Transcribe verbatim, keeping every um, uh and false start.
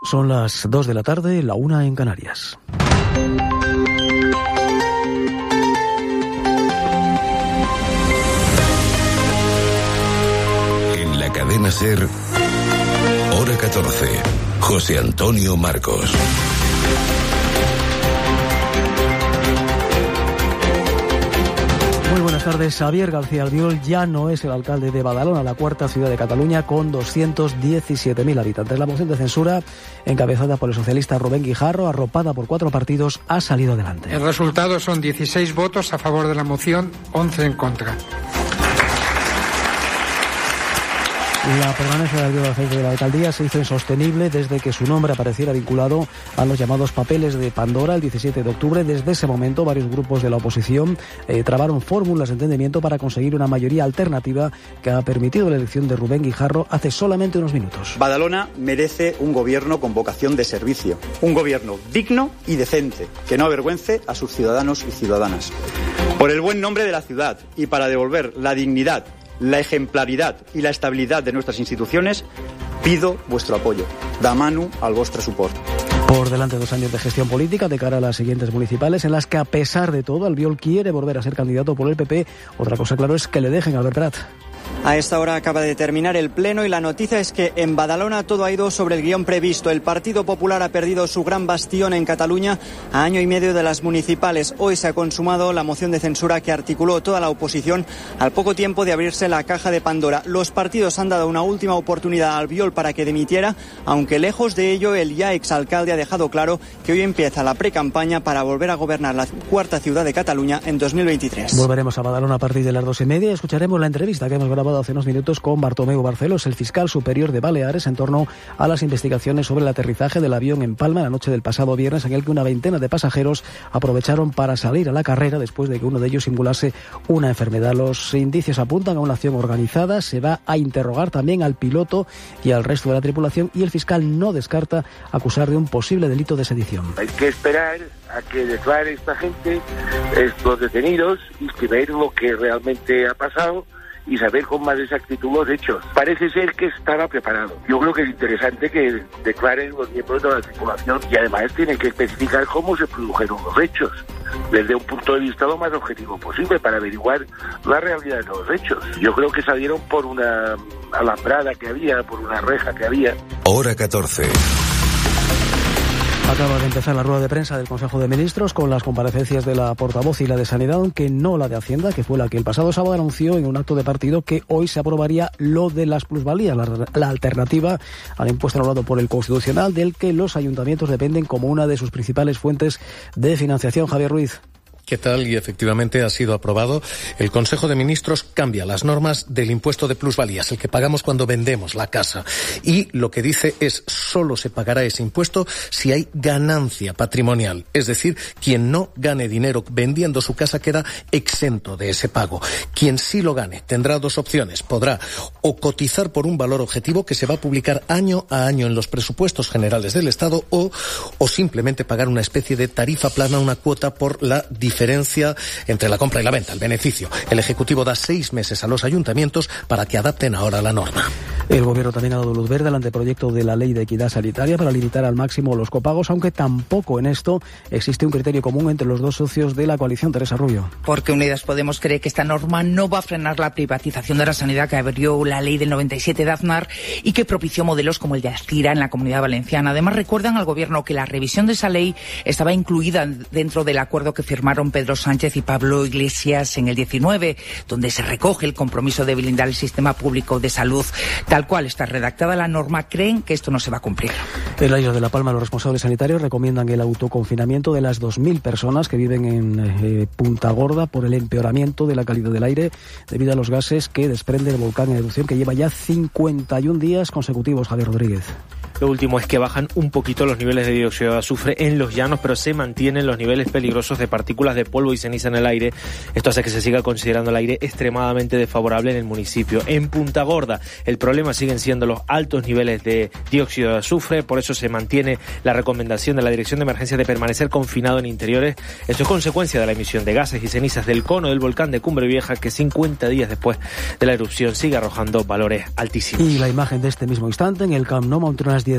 Son las dos de la tarde, la una en Canarias. En la cadena SER, hora catorce, José Antonio Marcos. Muy buenas tardes. Xavier García Albiol ya no es el alcalde de Badalona, la cuarta ciudad de Cataluña, con doscientos diecisiete mil habitantes. La moción de censura, encabezada por el socialista Rubén Guijarro, arropada por cuatro partidos, ha salido adelante. El resultado son dieciséis votos a favor de la moción, once en contra. La permanencia de Albiol al frente de la alcaldía se hizo insostenible desde que su nombre apareciera vinculado a los llamados papeles de Pandora el diecisiete de octubre. Desde ese momento, varios grupos de la oposición eh, trabaron fórmulas de entendimiento para conseguir una mayoría alternativa que ha permitido la elección de Rubén Guijarro hace solamente unos minutos. Badalona merece un gobierno con vocación de servicio, un gobierno digno y decente, que no avergüence a sus ciudadanos y ciudadanas. Por el buen nombre de la ciudad y para devolver la dignidad, la ejemplaridad y la estabilidad de nuestras instituciones, pido vuestro apoyo. Da mano al vostre suport. Por delante dos años de gestión política de cara a las siguientes municipales, en las que, a pesar de todo, Albiol quiere volver a ser candidato por el P P. Otra cosa, claro, es que le dejen a Albert Prat. A esta hora acaba de terminar el pleno y la noticia es que en Badalona todo ha ido sobre el guión previsto. El Partido Popular ha perdido su gran bastión en Cataluña a año y medio de las municipales. Hoy se ha consumado la moción de censura que articuló toda la oposición al poco tiempo de abrirse la caja de Pandora. Los partidos han dado una última oportunidad a Albiol para que dimitiera, aunque lejos de ello el ya exalcalde ha dejado claro que hoy empieza la precampaña para volver a gobernar la cuarta ciudad de Cataluña en dos mil veintitrés. Volveremos a Badalona a partir de las dos y media y escucharemos la entrevista que hemos grabado hace unos minutos con Bartomeu Barcelos, el fiscal superior de Baleares, en torno a las investigaciones sobre el aterrizaje del avión en Palma la noche del pasado viernes, en el que una veintena de pasajeros aprovecharon para salir a la carrera después de que uno de ellos simulase una enfermedad. Los indicios apuntan a una acción organizada. Se va a interrogar también al piloto y al resto de la tripulación, y el fiscal no descarta acusar de un posible delito de sedición. Hay que esperar a que declare esta gente, estos detenidos, y que ver lo que realmente ha pasado y saber con más exactitud los hechos. Parece ser que estaba preparado. Yo creo que es interesante que declaren los miembros de la tripulación, y además tienen que especificar cómo se produjeron los hechos, desde un punto de vista lo más objetivo posible, para averiguar la realidad de los hechos. Yo creo que salieron por una alambrada que había, por una reja que había. Hora catorce. Acaba de empezar la rueda de prensa del Consejo de Ministros con las comparecencias de la portavoz y la de Sanidad, aunque no la de Hacienda, que fue la que el pasado sábado anunció en un acto de partido que hoy se aprobaría lo de las plusvalías, la, la alternativa al impuesto anulado por el Constitucional, del que los ayuntamientos dependen como una de sus principales fuentes de financiación. Javier Ruiz. ¿Qué tal? Y efectivamente ha sido aprobado. El Consejo de Ministros cambia las normas del impuesto de plusvalías, el que pagamos cuando vendemos la casa. Y lo que dice es solo se pagará ese impuesto si hay ganancia patrimonial. Es decir, quien no gane dinero vendiendo su casa queda exento de ese pago. Quien sí lo gane tendrá dos opciones. Podrá o cotizar por un valor objetivo que se va a publicar año a año en los presupuestos generales del Estado, o, o simplemente pagar una especie de tarifa plana, una cuota por la diferencia diferencia entre la compra y la venta, el beneficio. El Ejecutivo da seis meses a los ayuntamientos para que adapten ahora la norma. El Gobierno también ha dado luz verde al anteproyecto de la Ley de Equidad Sanitaria para limitar al máximo los copagos, aunque tampoco en esto existe un criterio común entre los dos socios de la coalición. Teresa Rubio. Porque Unidas Podemos cree que esta norma no va a frenar la privatización de la sanidad que abrió la ley del noventa y siete de Aznar y que propició modelos como el de Aztira en la Comunidad Valenciana. Además, recuerdan al Gobierno que la revisión de esa ley estaba incluida dentro del acuerdo que firmaron Pedro Sánchez y Pablo Iglesias en el diecinueve, donde se recoge el compromiso de blindar el sistema público de salud. Tal cual está redactada la norma, creen que esto no se va a cumplir. En la isla de La Palma, los responsables sanitarios recomiendan el autoconfinamiento de las dos mil personas que viven en eh, Punta Gorda por el empeoramiento de la calidad del aire debido a los gases que desprende el volcán en erupción, que lleva ya cincuenta y un días consecutivos. Javier Rodríguez. Lo último es que bajan un poquito los niveles de dióxido de azufre en los llanos, pero se mantienen los niveles peligrosos de partículas de polvo y ceniza en el aire. Esto hace que se siga considerando el aire extremadamente desfavorable en el municipio. En Punta Gorda, el problema siguen siendo los altos niveles de dióxido de azufre, por eso se mantiene la recomendación de la Dirección de Emergencias de permanecer confinado en interiores. Esto es consecuencia de la emisión de gases y cenizas del cono del volcán de Cumbre Vieja, que cincuenta días después de la erupción sigue arrojando valores altísimos. Y la imagen de este mismo instante en el Camp Nou, ante unas